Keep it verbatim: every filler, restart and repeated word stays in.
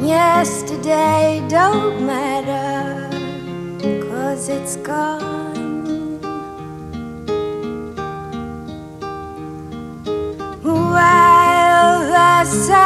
Yesterday don't matter, 'cause it's gone. While the sun